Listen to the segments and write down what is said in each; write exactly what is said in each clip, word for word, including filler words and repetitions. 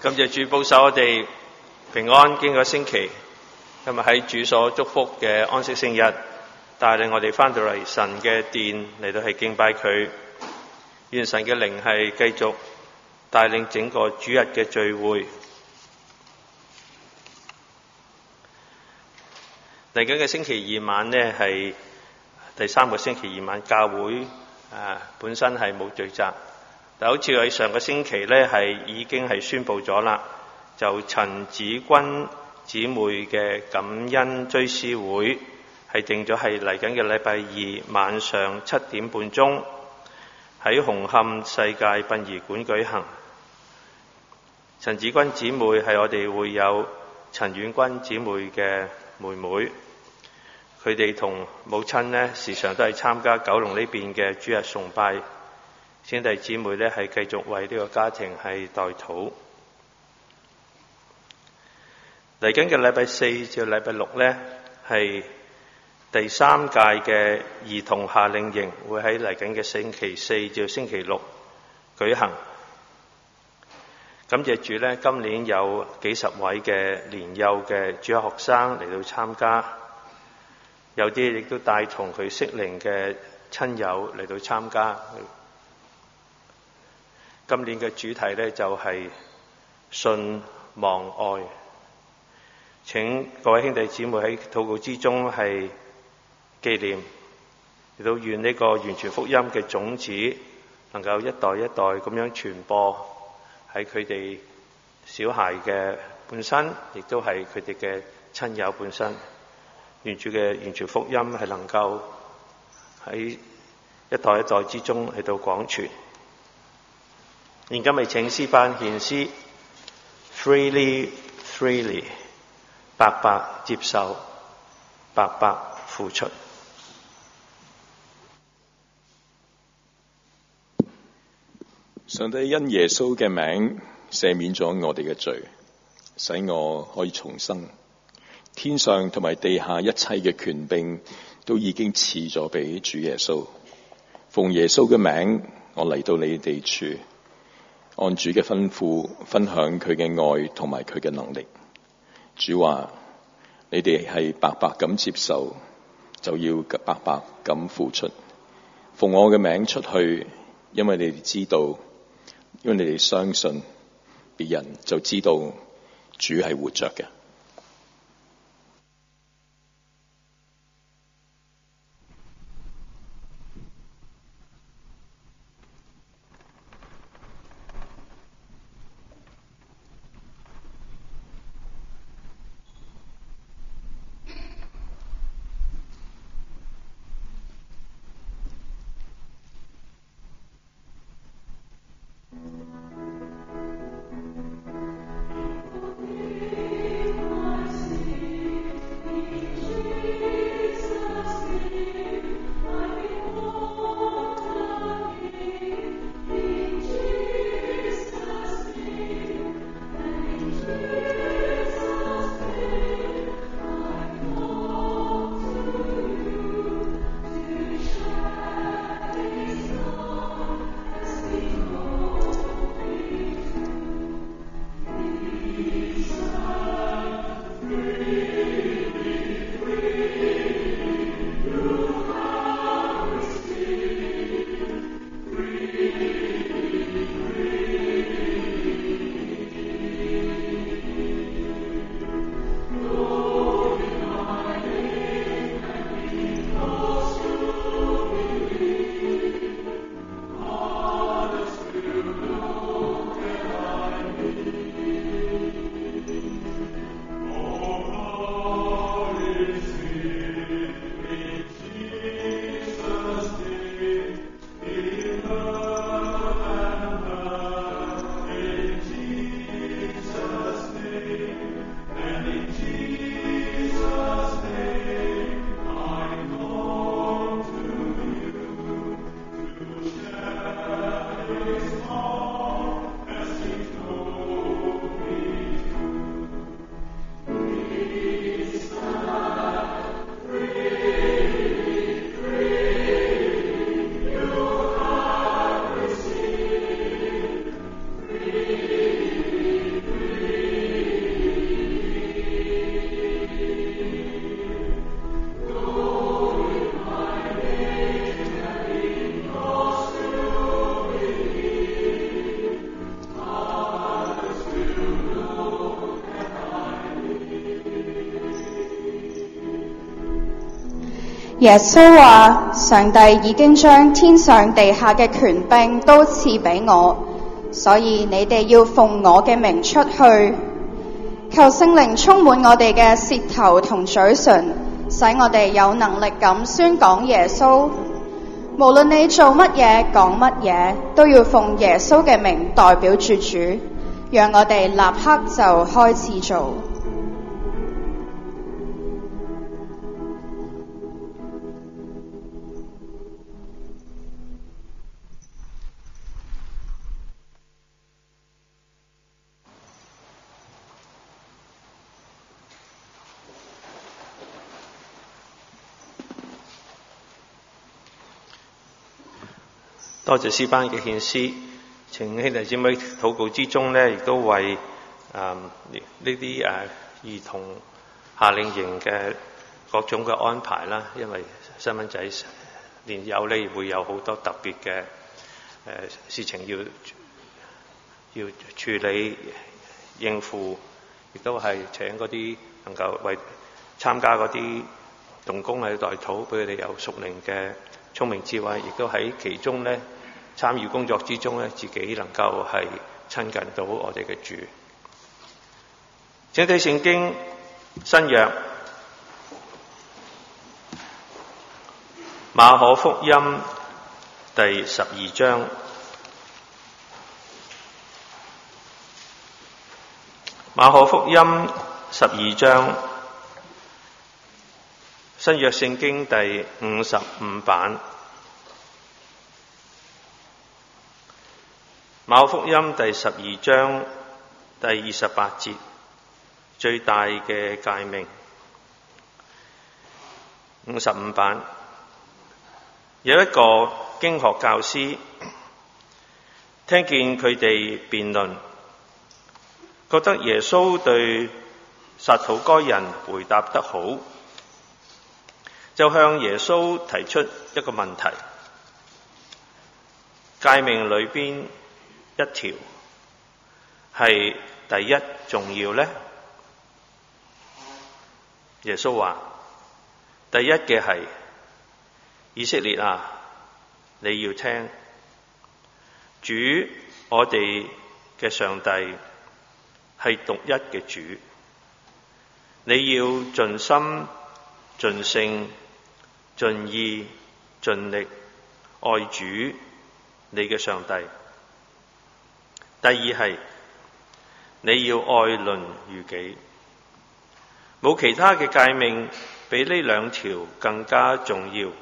感謝主保守我哋平安經過星期，今日喺主所祝福嘅安息聖日，帶領我哋翻到嚟神嘅殿嚟到係敬拜佢。願神嘅靈係繼續帶領整個主日嘅聚會。嚟緊嘅星期二晚呢，係第三個星期二晚，教會啊本身係冇聚集。但好似喺上個星期咧，係已經係宣布咗啦，就陳子君姊妹嘅感恩追思會係定咗係嚟緊嘅禮拜二晚上七點半鐘喺紅磡世界殯儀館舉行。陳子君姊妹係我哋會有陳婉君姊妹嘅妹妹，佢哋同母親呢時常都係參加九龍呢邊嘅主日崇拜。兄弟姊妹咧係繼續為呢個家庭係代禱。嚟緊嘅禮拜四至禮拜六咧係第三屆嘅兒童夏令營，會喺嚟緊嘅星期四至星期六舉行。感謝主咧，今年有幾十位嘅年幼嘅主日學生嚟到參加，有啲亦都帶同佢適齡嘅親友嚟到參加。今年嘅主題呢，就係信望愛，請各位兄弟姊妹喺禱告之中係紀念，亦都願呢個完全福音嘅種子能夠一代一代咁樣傳播喺佢哋小孩嘅本身，亦都係佢哋嘅親友本身。願主嘅完全福音係能夠喺一代一代之中喺度廣傳。現今咪請詩班獻詩 freely freely 白白接受，白白付出。 上帝因耶穌嘅名赦免咗我哋嘅罪，使我可以重生。天上同埋地下一切嘅權柄都已經賜咗俾主耶穌。奉耶穌嘅名，我嚟到你哋處，按主嘅吩咐分享佢嘅愛同埋佢嘅能力。主話：你哋係白白咁接受，就要白白咁付出。奉我嘅名出去，因為你哋知道，因為你哋相信，別人就知道主係活着嘅。 耶穌話：上帝已經將天上地下嘅權柄都賜俾我，所以你哋要奉我嘅名出去。求聖靈充滿我哋嘅舌頭同嘴唇，使我哋有能力咁宣講耶穌。無論你做乜嘢講乜嘢，都要奉耶穌嘅名代表住主。讓我哋立刻就開始做。 多謝詩班嘅獻詩，請兄弟姊妹禱告之中呢，亦都為誒呢啲誒兒童夏令營嘅各種嘅安排啦。因為細蚊仔年幼呢會有好多特別嘅誒、呃、事情要要處理應付，亦都係請嗰啲能夠為參加嗰啲同工喺代禱，俾佢哋有屬靈嘅聰明智慧，亦都喺其中呢參與工作之中呢，自己能夠係親近到我哋嘅主。請睇聖經新約馬可福音第十二章。馬可福音十二章，新約聖經第五十五版。馬可福音第十二章第二十八節，最大嘅誡命。五十五版有一個經學教師，聽見佢哋辯論，覺得耶穌對撒土該人回答得好，就向耶穌提出一個問題：誡命裏邊一條係第一重要呢？耶穌話：第一嘅係，以色列啊，你要聽，主我哋嘅上帝係獨一嘅主，你要盡心、盡性、盡意、盡力愛主你嘅上帝。第二係，你要愛鄰如己。冇其他嘅誡命比呢兩條更加重要。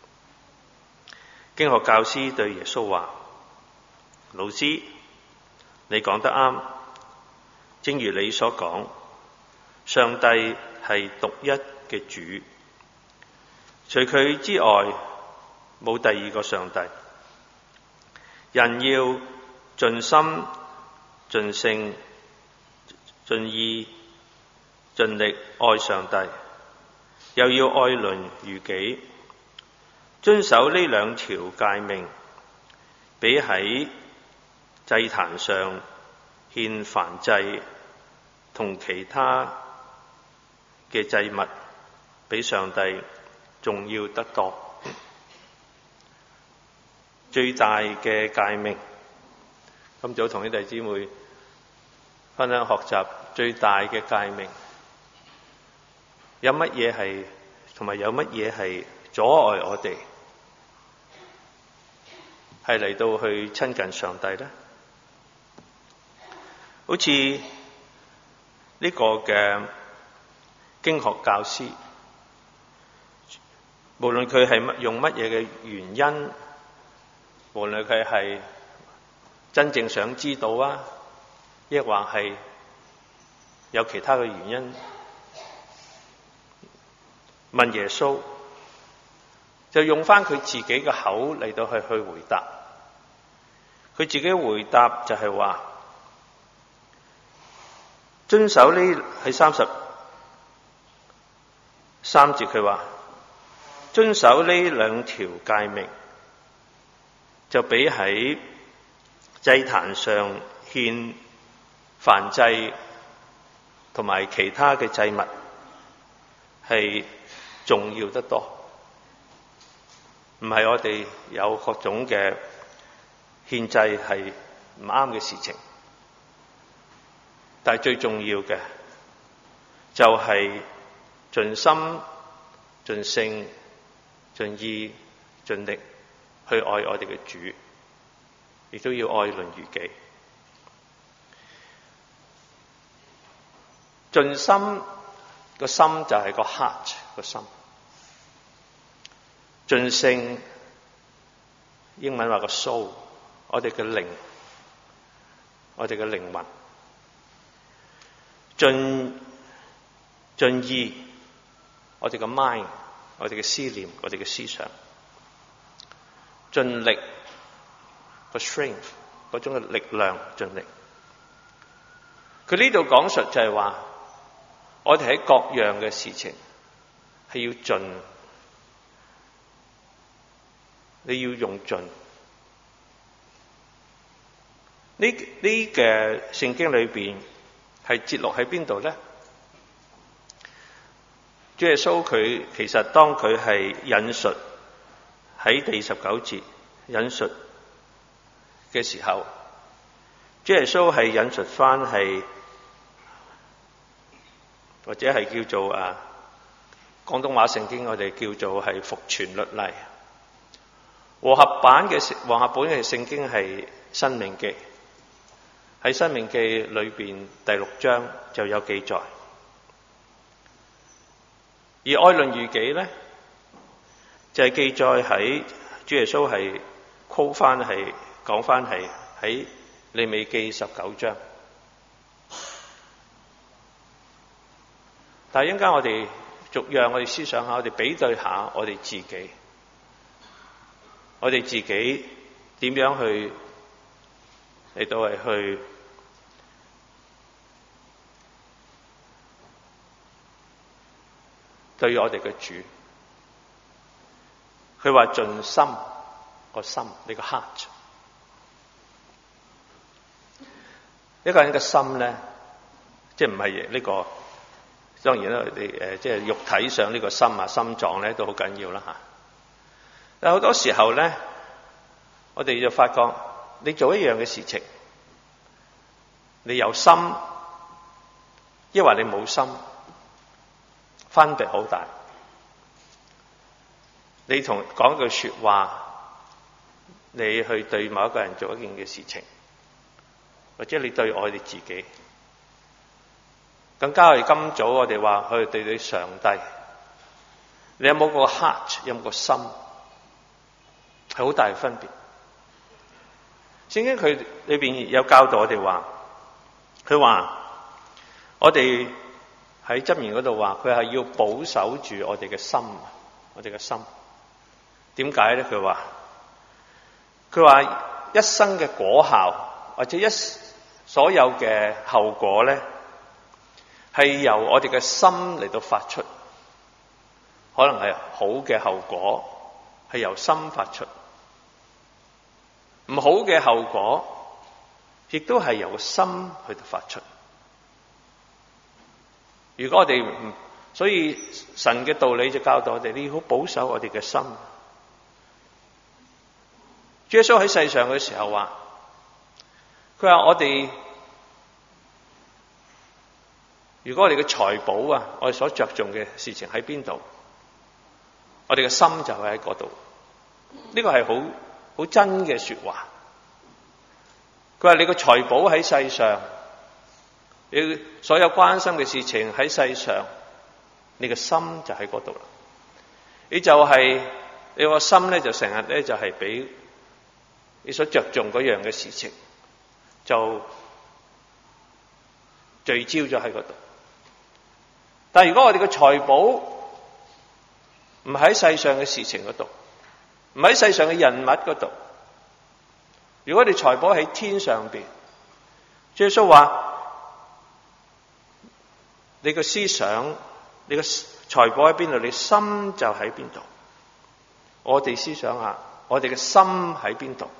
經學教師對耶穌話：老師，你講得啱，正如你所講，上帝係獨一嘅主，除佢之外冇第二個上帝。人要盡心、盡性、盡意、盡力愛上帝，又要愛鄰如己。遵守呢兩條誡命，比喺祭壇上獻燔祭同其他嘅祭物，比上帝重要得多。最大嘅誡命，今早同兄弟姊妹分享學習最大嘅誡命，有乜嘢係同埋有乜嘢係阻礙我哋係嚟到去親近上帝呢？好似呢個嘅經學教師，無論佢係用乜嘢嘅原因，無論佢係真正想知道啊，抑或係有其他嘅原因，問耶穌，就用翻佢自己嘅口嚟到去去回答。佢自己回答就係話，遵守呢喺三十三節，佢話遵守呢兩條誡命，就比喺祭壇上獻燔祭同埋其他嘅祭物係重要得多。 唔係我哋有各種嘅獻祭係唔啱嘅事情，但係最重要嘅就係盡心、盡性、盡意、盡力去愛我哋嘅主，亦都要愛鄰如己。盡心個心就係個 heart 個心，盡性英文話個 soul， 我哋嘅靈，我哋嘅靈魂，盡盡意，我哋嘅 mind， 我哋嘅思念，我哋嘅思想，盡力個 strength 嗰種嘅力量，盡力。佢呢度講述就係話，我哋喺各樣嘅事情係要盡，你要用盡。呢呢嘅聖經裏邊係節錄喺邊度咧？主耶穌佢其實當佢係引述喺第十九節引述嘅時候，主耶穌係引述翻係或者係叫做啊廣東話聖經我哋叫做係復傳律例。和合版嘅和合本嘅聖經係申命記，喺申命記裏邊第六章就有記載。而愛鄰如己咧，就係、是、記載喺主耶穌係 quote 翻係講翻係喺利未記十九章。但係一陣間我哋逐樣我哋思想下，我哋比對下我哋自己，我哋自己點樣去嚟到係去對我哋嘅主。佢話盡心個心，你個 heart。一個人嘅心咧，即係唔係呢個。當然啦，你誒即係肉體上呢個心啊、心臟咧都好緊要啦嚇。但係好多時候咧，我哋就發覺你做一樣嘅事情，你有心，抑或你冇心，分別好大。你同講句説話，你去對某一個人做一件嘅事情，或者你對我哋自己。更加係今早我哋話去對對上帝，你有冇個 heart， 有冇個心，係好大嘅分別。聖經佢裏邊有教導我哋話，佢話我哋喺箴言嗰度話，佢係要保守住我哋嘅心，我哋嘅心。點解咧？佢話佢話一生嘅果效或者一所有嘅後果咧，係由我哋嘅心嚟到發出，可能係好嘅後果係由心發出，唔好嘅後果亦都係由心去到發出。如果我哋唔，所以神嘅道理就教導我哋，你要好保守我哋嘅心。主耶穌喺世上嘅時候話，佢話我哋如果我哋嘅財寶啊，我哋所着重嘅事情喺邊度，我哋嘅心就係喺嗰度。呢個係好好真嘅說話。佢話你個財寶喺世上，你所有關心嘅事情喺世上，你嘅心就喺嗰度啦。你就係、是、你個心咧，就成日咧就係俾你所着重嗰樣嘅事情，就聚焦咗喺嗰度。但係如果我哋嘅財寶唔喺世上嘅事情嗰度，唔喺世上嘅人物嗰度，如果你財寶喺天上邊，主耶穌話你個思想，你個財寶喺邊度，你心就喺邊度。我哋思想下，我哋嘅心喺邊度？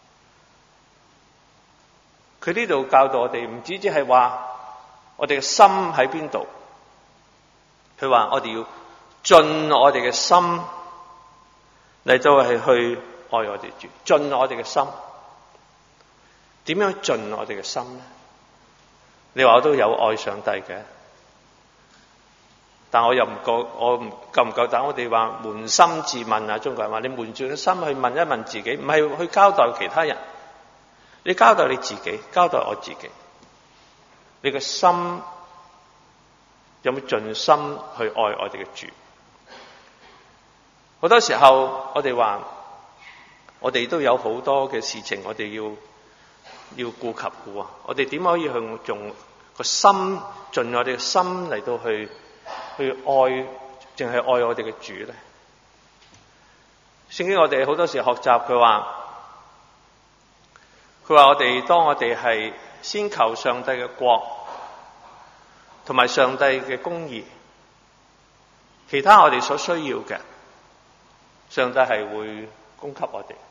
佢呢度教導我哋，唔止只係話我哋嘅心喺邊度，佢話我哋要盡我哋嘅心， 嚟到係去愛我哋主，盡我哋嘅心。點樣盡我哋嘅心咧？你話我都有愛上帝嘅，但我又唔夠，我唔夠唔夠膽。我哋話捫心自問啊，中國人話你捫住個心去問一問自己，唔係去交代其他人，你交代你自己，交代我自己。你個心有冇盡心去愛我哋嘅主？好多時候我哋話，我哋都有好多嘅事情，我哋要要顧及嘅啊！我哋點可以去用個心，盡我哋嘅心嚟到去去愛，淨係愛我哋嘅主咧？聖經我哋好多時學習，佢話佢話我哋當我哋係先求上帝嘅國同埋上帝嘅公義，其他我哋所需要嘅，上帝係會供給我哋。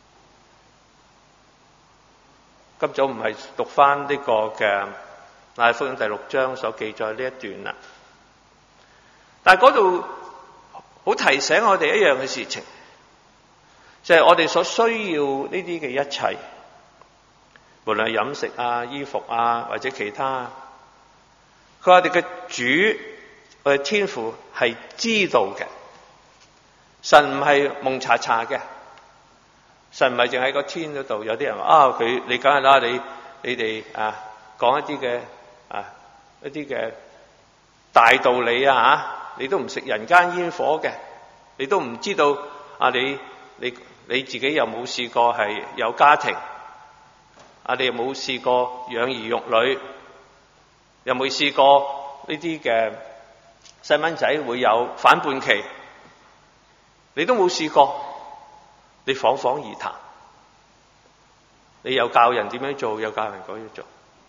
今早唔係讀翻呢個嘅馬太福音第六章所記載呢一段啦，但係嗰度好提醒我哋一樣嘅事情，就係、是、我哋所需要呢啲嘅一切，無論係飲食啊、衣服啊或者其他，佢話我哋嘅主，我哋天父係知道嘅，神唔係蒙查查嘅。神唔係淨喺個天嗰度，有啲人話啊，佢你梗係啦，你你哋啊講一啲嘅啊一啲嘅大道理啊吓，你都唔食人間煙火嘅，你都唔知道啊你你你自己又冇試過係有家庭，啊你又冇試過養兒育女，又冇試過呢啲嘅細蚊仔會有反叛期，你都冇試過。你侃侃而談，你又教人點樣做，又教人嗰樣做。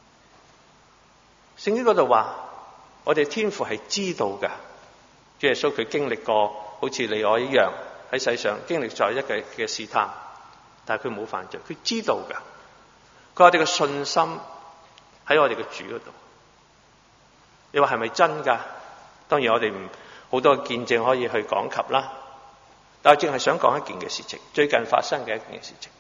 聖經嗰度話，我哋天父係知道㗎。主耶穌佢經歷過好似你我一樣喺世上經歷咗一個嘅試探，但係佢冇犯罪，佢知道㗎。佢話我哋嘅信心喺我哋嘅主嗰度。你話係咪真㗎？當然我哋唔好多見證可以去講及啦。但係淨係想講一件嘅事情，最近發生嘅一件嘅事情，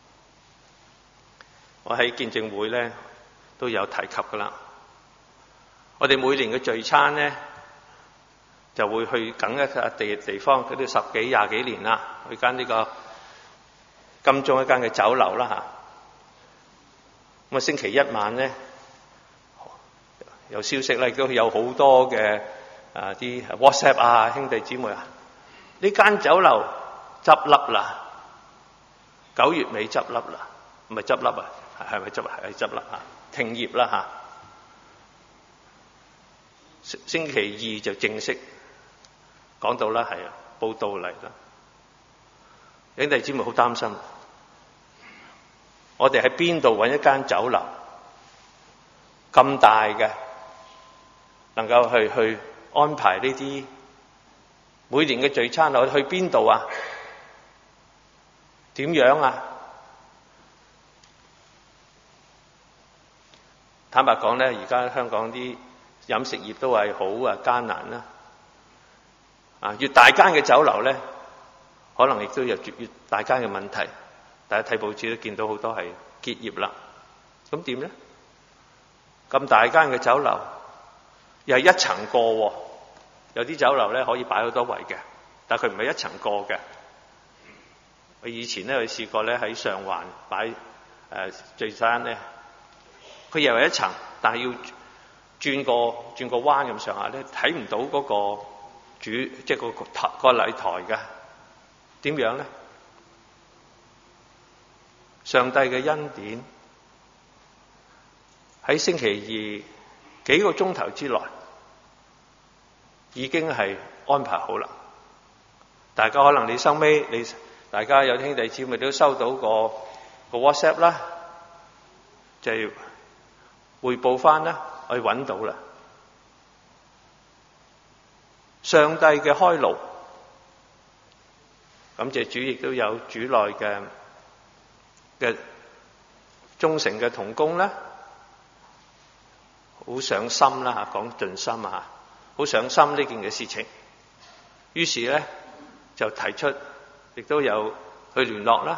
我喺見證會咧都有提及噶啦。我哋每年嘅聚餐咧，就會去緊一個地地方，佢都十幾廿幾年啦，去間呢個金鐘一間嘅酒樓啦吓。咁啊星期一晚咧，有消息咧，亦都有好多嘅啊啲 WhatsApp 啊兄弟姊妹啊。呢間酒樓執笠啦，九月尾執笠啦，唔係執笠啊，係咪執啊？係執笠啊，停業啦吓。星期二就正式講到啦，係啊，報道嚟啦。兄弟姊妹好擔心，我哋喺邊度揾一間酒樓咁大嘅，能夠去去安排呢啲？每年嘅聚餐我去邊度啊？點樣啊？坦白講咧，而家香港啲飲食業都係好啊艱難啦。啊，越大間嘅酒樓咧，可能亦都有越大間嘅問題。大家睇報紙都見到好多係結業啦。咁點咧？咁大間嘅酒樓又係一層過喎。有啲酒樓咧可以擺好多位嘅，但係佢唔係一層過嘅。我以前咧，我試過咧喺上環擺誒聚餐咧，佢又係一層，但係要轉個轉個彎咁上下咧，睇唔到嗰個主，即係個台個禮台嘅。點樣咧？上帝嘅恩典喺星期二幾個鐘頭之內，已經係安排好啦。大家可能你收尾，你大家有兄弟姊妹都收到個個 WhatsApp 啦，就係匯報翻啦，我哋揾到啦。上帝嘅開路，感謝主，亦都有主內嘅嘅忠誠嘅同工啦，好上心啦嚇，講盡心啊，好上心呢件嘅事情。於是咧就提出亦都有去聯絡啦。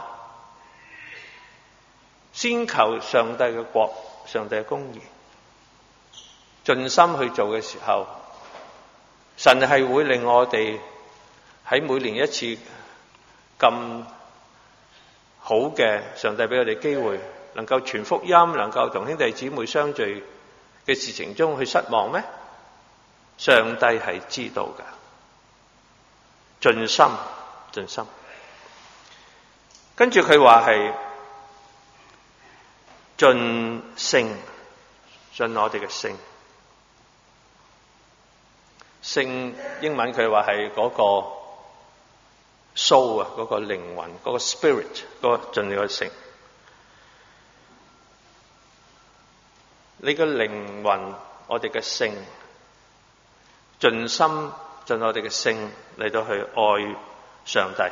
先求上帝嘅國，上帝嘅公義，盡心去做嘅時候，神係會令我哋喺每年一次咁好嘅上帝俾我哋機會，能夠傳福音，能夠同兄弟姊妹相聚嘅事情中去失望咩？上帝係知道㗎，盡心盡心。跟住佢話係盡性，盡我哋嘅性。性英文佢話係嗰個 soul 啊，嗰個靈魂，嗰個 spirit， 嗰個盡你個性。你嘅靈魂，我哋嘅性，盡心盡我哋嘅性嚟到去愛上帝。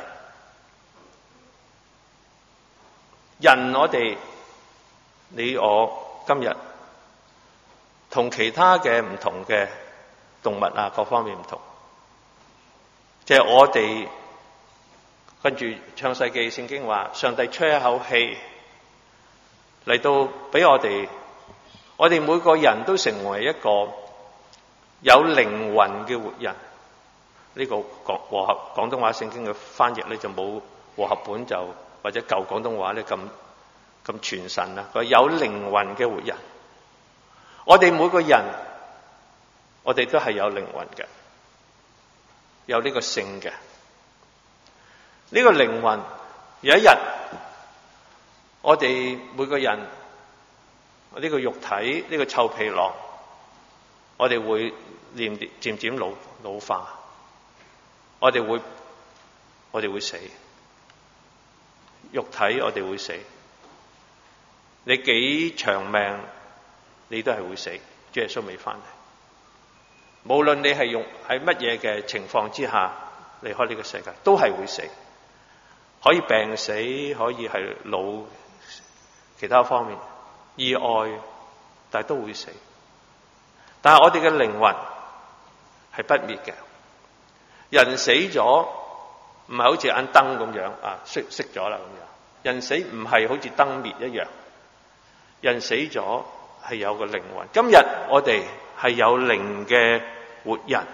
人我哋你我今日同其他嘅唔同嘅動物啊，各方面唔同，即係我哋跟住創世記聖經話，上帝吹一口氣嚟到俾我哋，我哋每個人都成為一個有靈魂嘅活人。呢個廣和合廣東話聖經嘅翻譯咧就冇和合本就或者舊廣東話咧咁咁傳神啦。佢有靈魂嘅活人，我哋每個人，我哋都係有靈魂嘅，有呢個性嘅。呢個靈魂有一日，我哋每個人呢個肉體呢個臭皮囊，我哋會漸漸漸老老化，我哋會我哋會死，肉體我哋會死。你幾長命，你都係會死。主耶穌未翻嚟，無論你係用喺乜嘢嘅情況之下離開呢個世界，都係會死。可以病死，可以係老，其他方面意外，但係都會死。但係我哋嘅靈魂係不滅嘅。人死咗唔係好似盞燈咁樣啊，熄熄咗啦咁樣。人死唔係好似燈滅一樣，人死咗係有個靈魂。今日我哋係有靈嘅活人，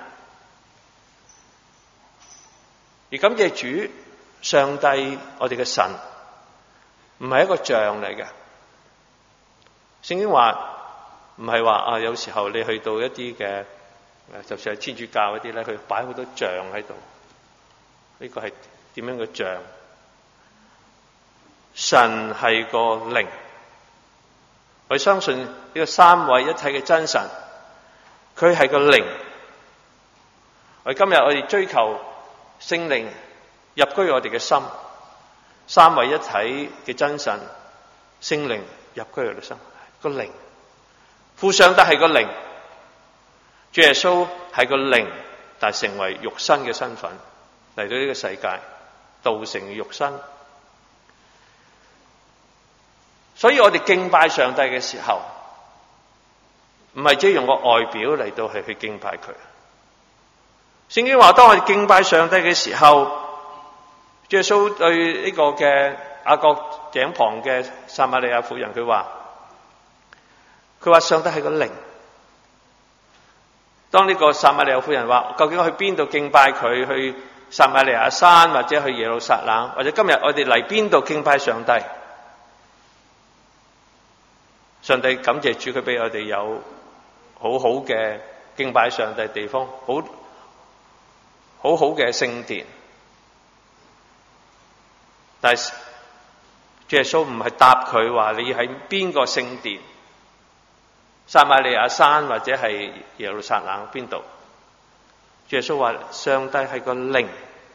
而感謝主。上帝我哋嘅神唔係一個像嚟嘅。聖經話唔係話啊，有時候你去到一啲嘅，就算係天主教嗰啲咧，佢擺好多像喺度。呢個係點樣嘅像？神係個靈，我相信呢個三位一體嘅真神，佢係個靈。我今日我哋追求聖靈入居我哋嘅心，三位一體嘅真神聖靈入居我哋嘅心，個靈。父上帝係個靈，主耶穌係個靈，但係成為肉身嘅身份嚟到呢個世界，道成肉身。所以我哋敬拜上帝嘅時候，唔係只係用個外表嚟到係去敬拜佢。聖經話，當我哋敬拜上帝嘅時候，主耶穌對呢個嘅雅各井旁嘅撒瑪利亞婦人，佢話佢話上帝係個靈。當呢個撒瑪利亞婦人話，究竟我去邊度敬拜佢？去撒瑪利亞山，或者去耶路撒冷，或者今日我哋嚟邊度敬拜上帝？上帝感謝主，佢俾我哋有好好嘅敬拜上帝地方，好好好嘅聖殿。但係主耶穌唔係答佢話你喺邊個聖殿，撒瑪利亞山或者係耶路撒冷邊度？主耶穌話上帝係個靈，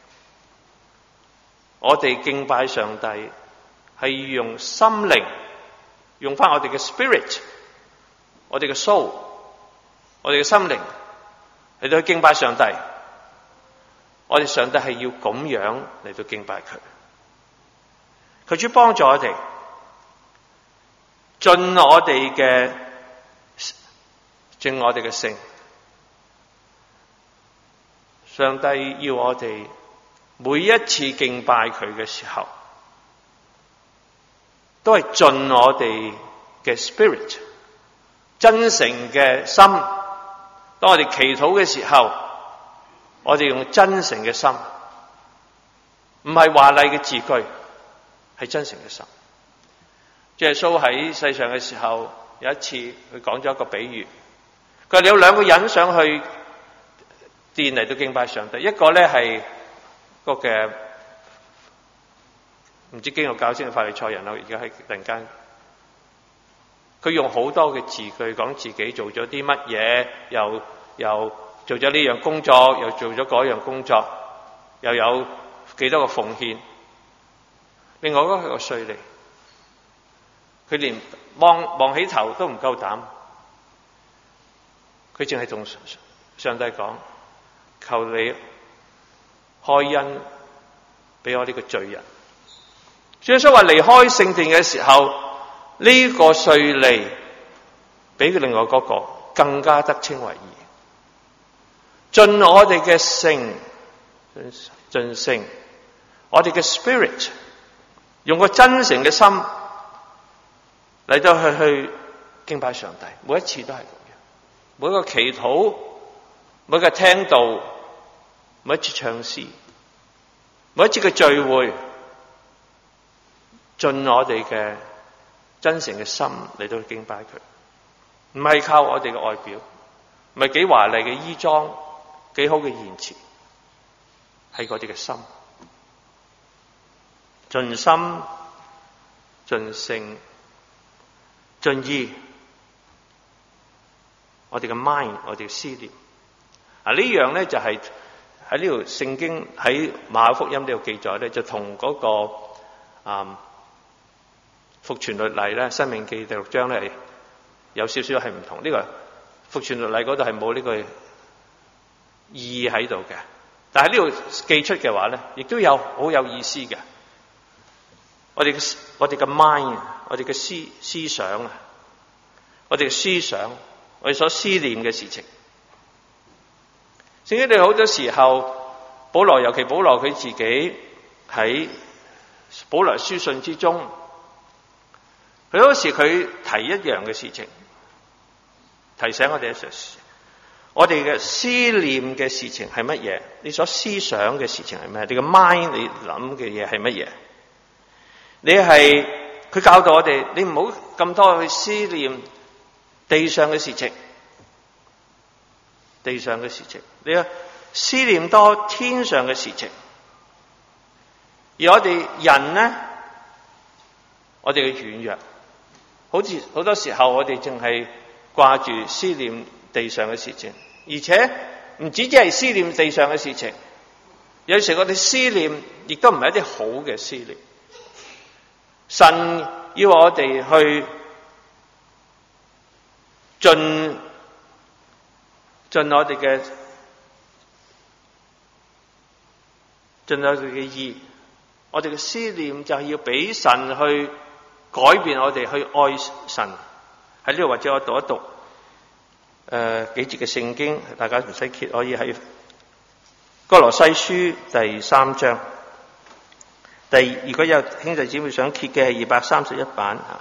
我哋敬拜上帝係用心靈，用翻我哋嘅 spirit， 我哋嘅 soul， 我哋嘅心靈嚟到去敬拜上帝。我哋上帝係要咁樣嚟到敬拜佢。佢主幫助我哋，盡我哋嘅，盡我哋嘅性。上帝要我哋每一次敬拜佢嘅時候，都係盡我哋嘅 spirit， 真誠嘅心。當我哋祈禱嘅時候，我哋用真誠嘅心，唔係華麗嘅字句，係真誠嘅心。耶穌喺世上嘅時候，有一次佢講咗一個比喻，佢話有兩個人想去殿嚟到敬拜上帝，一個咧係個嘅唔知經過教先嘅法利賽人咯，而家喺突然間，佢用好多嘅字句講自己做咗啲乜嘢，又又做咗呢樣工作，又做咗嗰樣工作，又有幾多個奉獻。另外一個係個稅吏，佢連望望起頭都唔夠膽，佢淨係同上帝講：求你開恩俾我呢個罪人。耶穌話離開聖殿嘅時候，呢、這個稅吏比另外嗰個更加得稱為義。盡我哋嘅性，盡性，我哋嘅 spirit， 用個真誠嘅心嚟到去去敬拜上帝，每一次都係咁樣。每一個祈禱，每一個聽道，每一次唱詩，每一次嘅聚會，盡我哋嘅真誠嘅心嚟到去敬拜佢，唔係靠我哋嘅外表，唔係幾華麗嘅衣裝，幾好嘅言辭，係我哋嘅心，盡心、盡性、盡意，我哋嘅 mind， 我哋嘅思念。啊，呢樣咧就係喺呢條聖經喺馬可福音呢度記載咧，就同嗰、那個啊復傳律例咧，申命記第六章咧係有少少係唔同。呢、這個復傳律例嗰度係冇呢個意喺度嘅，但係呢度記出嘅話咧，亦都有好有意思嘅。我哋嘅我哋嘅 mind， 我哋嘅思思想啊，我哋嘅思想，我哋所思念嘅事情。聖經裏好多時候，保羅尤其保羅佢自己喺保羅書信之中，佢好多時佢提一樣嘅事情，提醒我哋一件事。我哋嘅思念嘅事情係乜嘢？你所思想嘅事情係咩？你個 mind 你諗嘅嘢係乜嘢？你係佢教導我哋，你唔好咁多去思念地上嘅事情，地上嘅事情，你要思念多天上嘅事情。而我哋人呢，我哋嘅軟弱，好似好多時候我哋淨係掛住思念地上嘅事情，而且唔止只係思念地上嘅事情，有時我哋思念亦都唔係一啲好嘅思念。神要我哋去盡盡我哋嘅盡我哋嘅意，我哋嘅思念就係要俾神去改變我哋，去愛神。喺呢度或者我讀一讀誒、呃、幾節嘅聖經，大家唔使揭，可以喺歌羅西書第三章。第如果有兄弟姊妹想揭嘅係二百三十一版啊，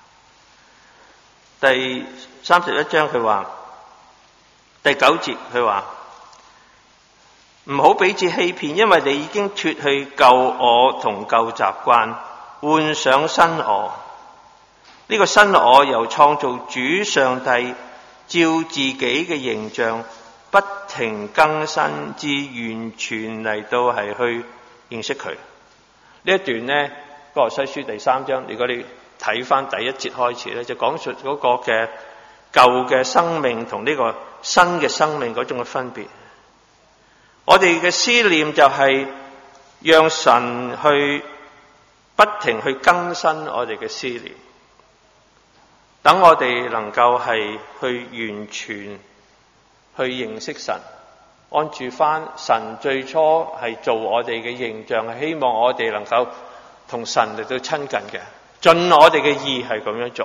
第三十一章佢話第九節佢話唔好彼此欺騙，因為你已經脫去舊我同舊習慣，換上新我。呢、這個新我由創造主上帝照自己嘅形象不停更新至完全嚟到係去認識佢。呢一段呢，歌羅西書第三章，如果你睇翻第一節開始咧，就講述嗰個嘅舊嘅生命同呢個新嘅生命嗰種嘅分別。我哋嘅思念就係讓神去不停去更新我哋嘅思念，等我哋能夠係去完全去認識神。按住翻神最初係做我哋嘅形象，係希望我哋能夠同神嚟到親近嘅，盡我哋嘅意係咁樣做。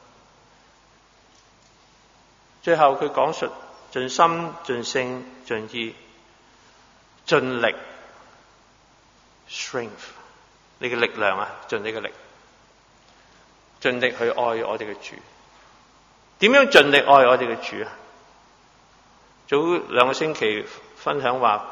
最後佢講述盡心、盡性、盡意、盡力 strength， 你嘅力量啊，盡你嘅力，盡力去愛我哋嘅主。點樣盡力愛我哋嘅主啊？早兩個星期分享話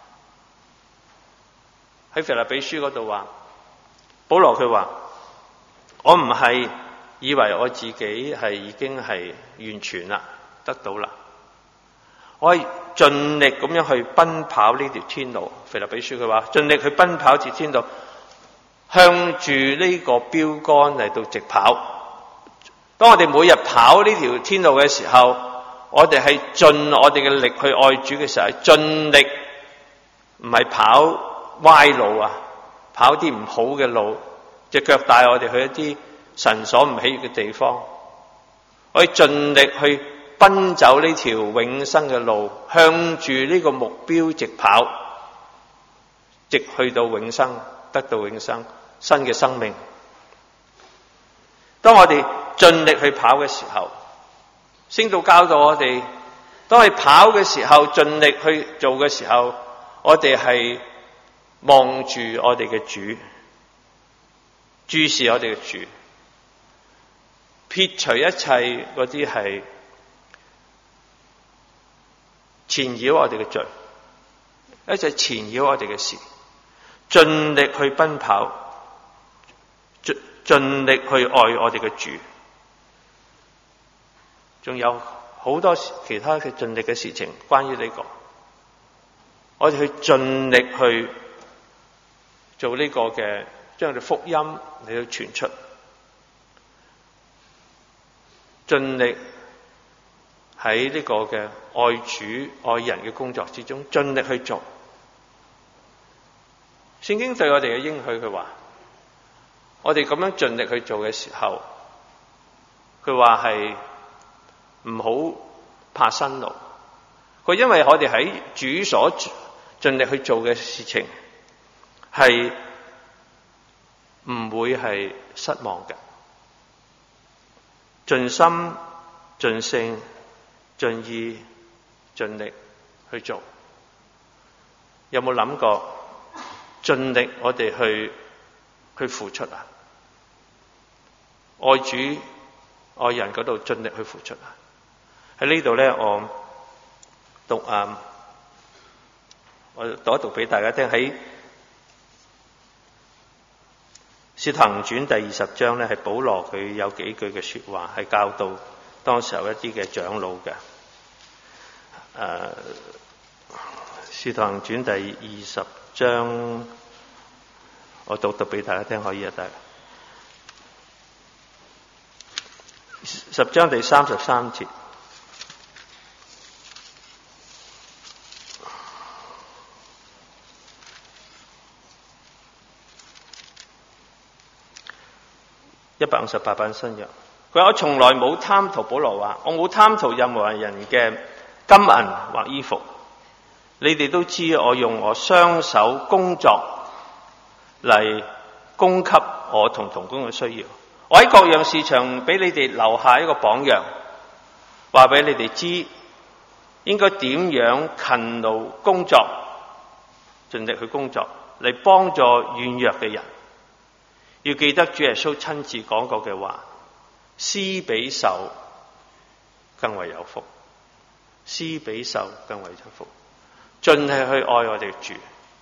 喺腓立比書嗰度話，保羅佢話：我唔係以為我自己係已經係完全啦，得到啦，我係盡力咁樣去奔跑呢條天路。腓立比書佢話：盡力去奔跑條天路，向住呢個標杆嚟到直跑。當我哋每日跑呢條天路嘅時候，我哋係盡我哋嘅力去愛主嘅時候，盡力唔係跑歪路啊，跑啲唔好嘅路，隻腳帶我哋去一啲神所唔喜悅嘅地方。我哋盡力去奔走呢條永生嘅路，向住呢個目標直跑，直去到永生，得到永生新嘅生命。當我哋盡力去跑嘅時候，聖道教導我哋，當我哋跑嘅時候，盡力去做嘅時候，我哋係望住我哋嘅主，注視我哋嘅主，撇除一切嗰啲係纏繞我哋嘅罪，一切纏繞我哋嘅事，盡力去奔跑，盡盡力去愛我哋嘅主。仲有好多其他嘅盡力嘅事情，關於呢個，我哋去盡力去做呢個嘅，將我哋福音嚟到傳出，盡力喺呢個嘅愛主愛人嘅工作之中，盡力去做。聖經對我哋嘅應許，佢話我哋咁樣盡力去做嘅時候，佢話係唔好怕辛勞。佢因為我哋喺主所盡力去做嘅事情，係唔會係失望嘅，盡心盡性盡意盡力去做。有冇諗過盡力我哋去去付出啊？愛主愛人嗰度盡力去付出啊！喺呢度咧，我讀啊，我讀一讀俾大家聽。喺《使徒行傳》第二十章咧，係保羅佢有幾句嘅說話，係教導當時候一啲嘅長老嘅。誒，《使徒行傳》第二十章，我讀讀俾大家聽，可以啊？得。十章第三十三節。一百五十八版新約，佢話我從來冇貪圖，保羅話我冇貪圖任何人嘅金銀或衣服。你哋都知我用我雙手工作嚟供給我同同工嘅需要。我喺各樣事上俾你哋留下一個榜樣，話俾你哋知應該點樣勤勞工作，盡力去工作嚟幫助軟弱嘅人。要記得主耶穌親自講過嘅話，施比受更為有福，施比受更為有福，盡係去愛我哋主。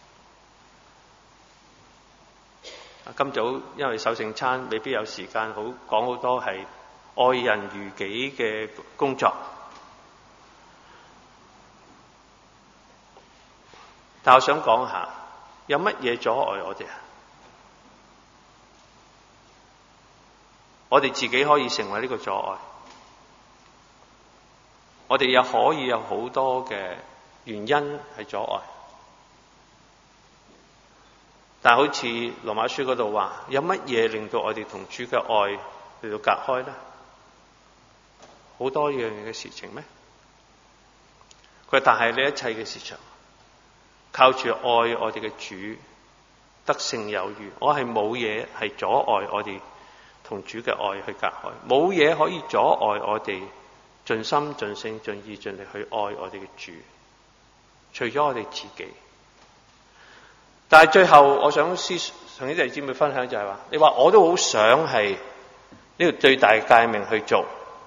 今早因為守聖餐未必有時間好講好多係愛人如己嘅工作，但我想講下有乜嘢阻礙我哋啊？我哋自己可以成為呢個阻礙，我哋又可以有好多嘅原因係阻礙，但好似羅馬書嗰度話，有乜嘢令到我哋同主嘅愛嚟到隔開呢？好多樣嘅事情咩？佢話但係呢一切嘅事情，靠住愛我哋嘅主得勝有餘，我係冇嘢係阻礙我哋同主嘅愛去隔開，冇嘢可以阻礙我哋盡心盡性盡意盡力去愛我哋嘅主，除咗我哋自己。 但係最後我想思同啲弟兄姊妹分享就係話，你話我都好想係呢個最大嘅誡命去做，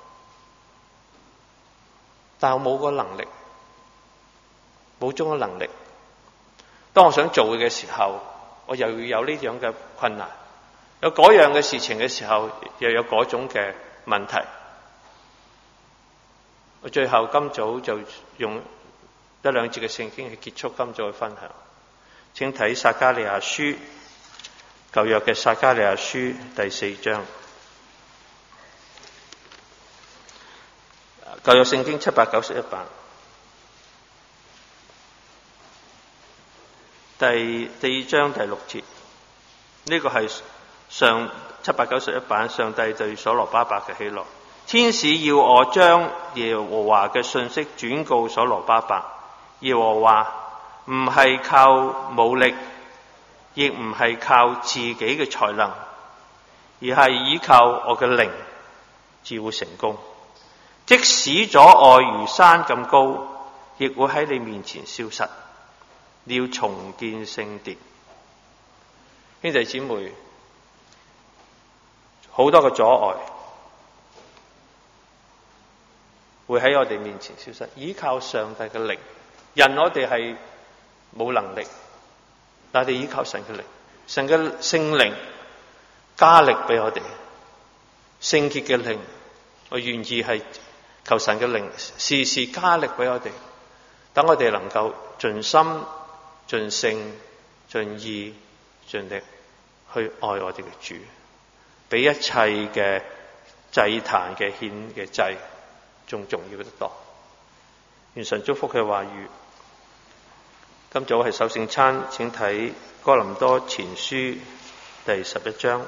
但我冇個能力，冇種嘅能力。當我想做嘅時候，我又要有呢樣嘅困難，有嗰樣嘅事情嘅時候，又有嗰種嘅問題。我最後今早就用一兩節嘅聖經去結束今早嘅分享。請睇撒迦利亞書，舊約嘅撒迦利亞書第四章。舊約聖經七百九十一版，第第二章第六節，呢、這個係上七百九十一版上帝對所羅巴伯嘅喜樂。天使要我將耶和華嘅信息轉告所羅巴伯。耶和華唔係靠武力，亦唔係靠自己嘅才能，而係依靠我嘅靈，至會成功。即使阻礙如山咁高，亦會喺你面前消失。你要重建聖殿。兄弟姊妹，好多嘅阻礙會喺我哋面前消失，依靠上帝嘅靈。人我哋係冇能力，但係依靠神嘅靈，神嘅聖靈加力俾我哋，聖潔嘅靈，我願意係求神嘅靈時時加力俾我哋，等我哋能夠盡心、盡性、盡意、盡力去愛我哋嘅主，比一切嘅祭壇嘅獻嘅祭仲重要得多。願神祝福佢話語。今早係守聖餐，請睇哥林多前書第十一章。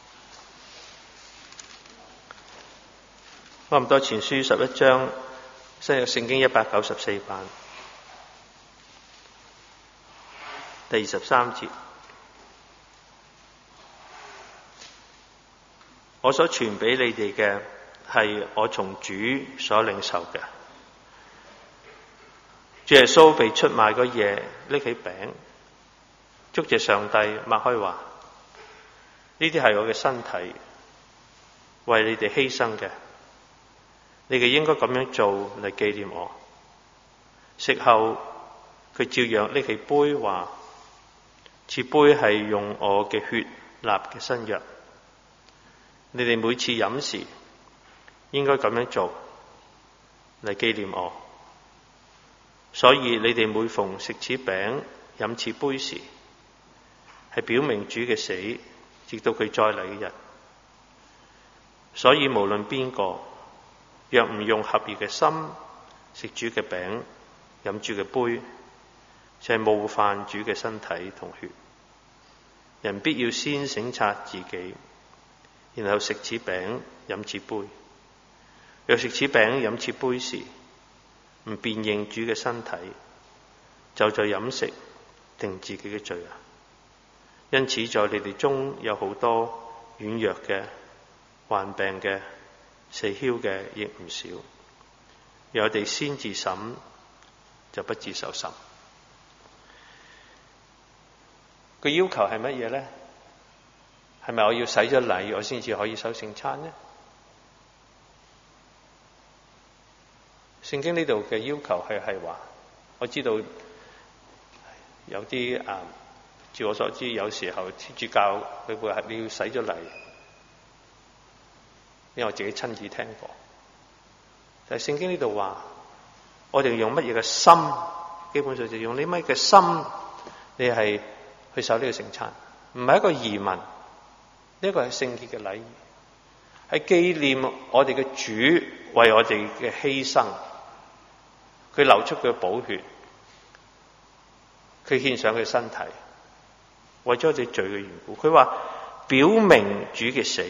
哥林多前書十一章，新約聖經一百九十四版，第二十三節。我所傳俾你哋嘅係我從主所領受嘅。主耶穌被出賣嗰夜，拎起餅，祝謝上帝，擘開話：呢啲係我嘅身體，為你哋犧牲嘅，你哋應該咁樣做嚟紀念我。食後，佢照樣拎起杯，話：此杯係用我嘅血立嘅新約，你哋每次飲時應該咁樣做嚟紀念我。所以你哋每逢食此餅、飲此杯時，係表明主嘅死，直到佢再嚟嘅日。所以無論邊個，若唔用合意嘅心食主嘅餅、飲主嘅杯，就係冒犯主嘅身體同血。人必要先省察自己，然後食此餅、飲此杯。若食此餅、飲此杯時，唔辨認主嘅身體，就在飲食定自己嘅罪啊！因此在你哋中有好多軟弱嘅、患病嘅、死梟嘅，亦唔少。有我哋先自審，就不至受審。個要求係乜嘢呢？係咪我要洗咗禮，我先至可以守聖餐呢？聖經呢度嘅要求係係話，我知道有啲啊，據我所知，有時候天主教佢會係你要洗咗禮，因為我自己親自聽過。但係聖經呢度話，我哋用乜嘢嘅心，基本上就用呢乜嘅心，你係去守呢個聖餐，唔係一個儀文，呢個係聖潔嘅禮儀，係紀念我哋嘅主為我哋嘅犧牲。佢流出佢嘅寶血，佢獻上佢身體，為咗我哋罪嘅緣故。佢話表明主嘅死，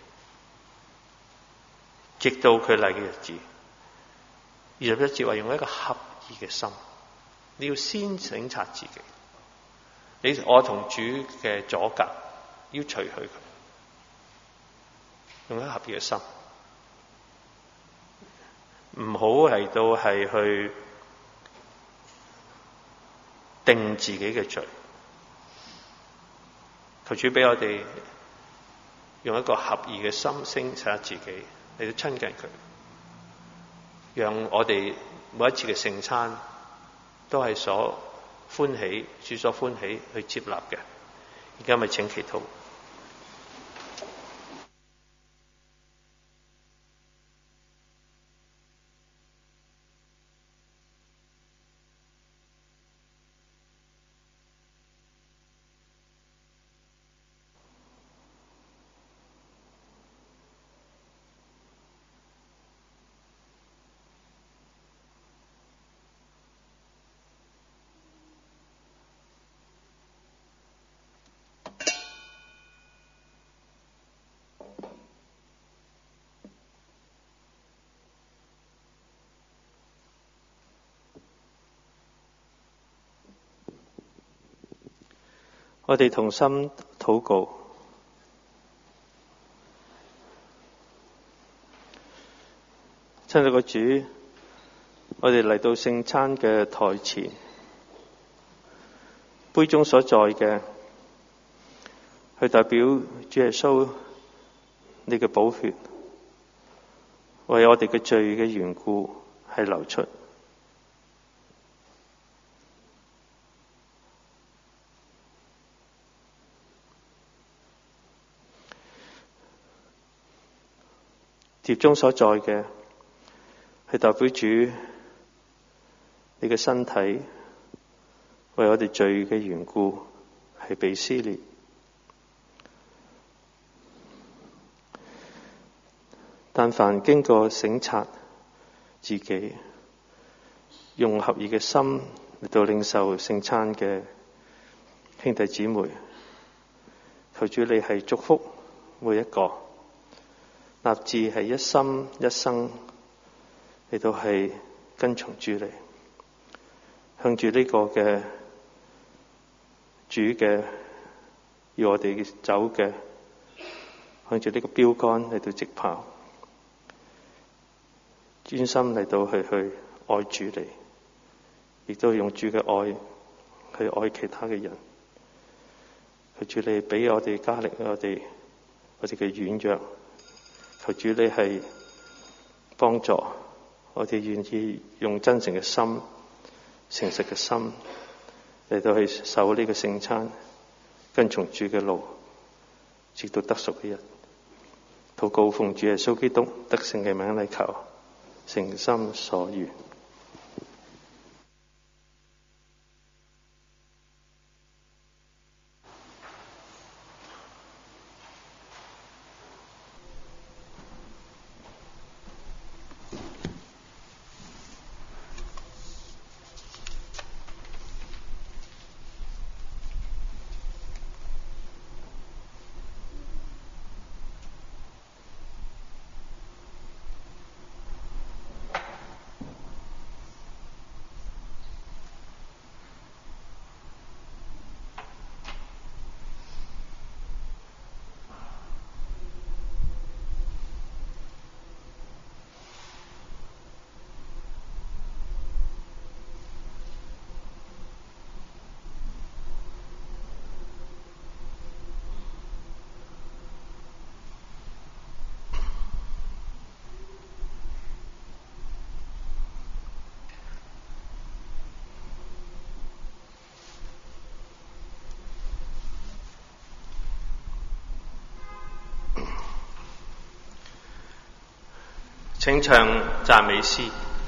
直到佢嚟嘅日子。二十一節話用一個合意嘅心，你要先省察自己。你我同主嘅阻隔，要除去佢，用一個合意嘅心。唔好嚟到係去定自己嘅罪， 求主俾我哋用一個合意嘅心聲使自己嚟到親近佢，讓我哋每一次嘅聖餐都係所歡喜、主所歡喜去接納嘅。而家咪請祈禱。我哋同心禱告，親愛嘅主，我哋嚟到聖餐嘅台前，杯中所在嘅係代表主耶穌你嘅寶血，為我哋嘅罪嘅緣故係流出。碟中所在嘅係代表主你嘅身體，為我哋罪嘅緣故係被撕裂。但凡經過省察自己，用合意嘅心嚟到領受聖餐嘅兄弟姊妹，求主你係祝福每一個，立志係一心一生嚟到係跟從主你，向住呢個嘅主嘅要我哋走嘅，向住呢個標杆嚟到直跑，專心嚟到去去愛主你，亦都用主嘅愛去愛其他嘅人。求主你俾我哋加力，我哋我哋嘅軟弱。求主你係幫助我哋，願意用真誠嘅心、誠實嘅心嚟到去守呢個聖餐，跟從主嘅路，直到得贖嘅日。禱告奉主耶穌基督得勝嘅名嚟求，誠心所願。請唱讚美詩。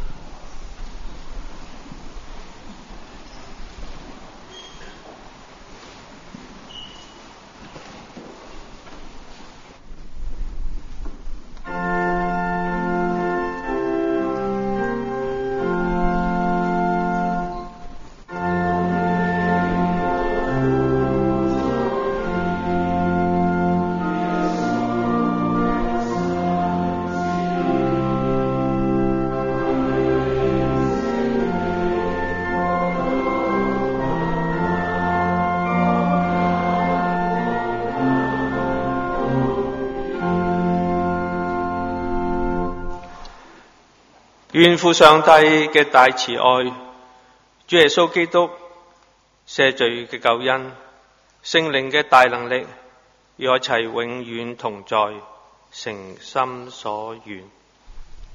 願父上帝嘅大慈愛，主耶穌基督赦罪嘅救恩， 聖靈嘅大能力與我一齊永遠同在，誠心所願。